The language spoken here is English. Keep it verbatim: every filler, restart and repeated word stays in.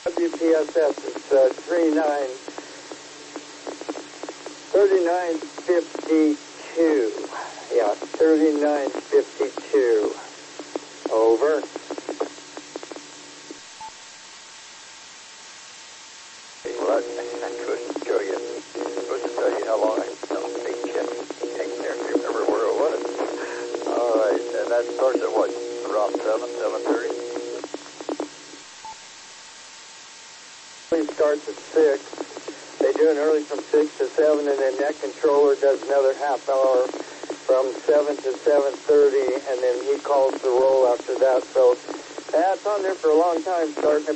W P S S is uh, three nine thirty-nine fifty-two. Yeah, thirty-nine fifty-two. Over. Well, I couldn't show you. I was supposed to tell you how long I don't take check. Take there to remember where it was. All right, and that starts at what? Around seven, seven thirty. It starts at six. They do an early from six to seven, and then Net Controller does another half hour from seven to seven thirty, and then he calls the roll after that. So that's on there for a long time, starting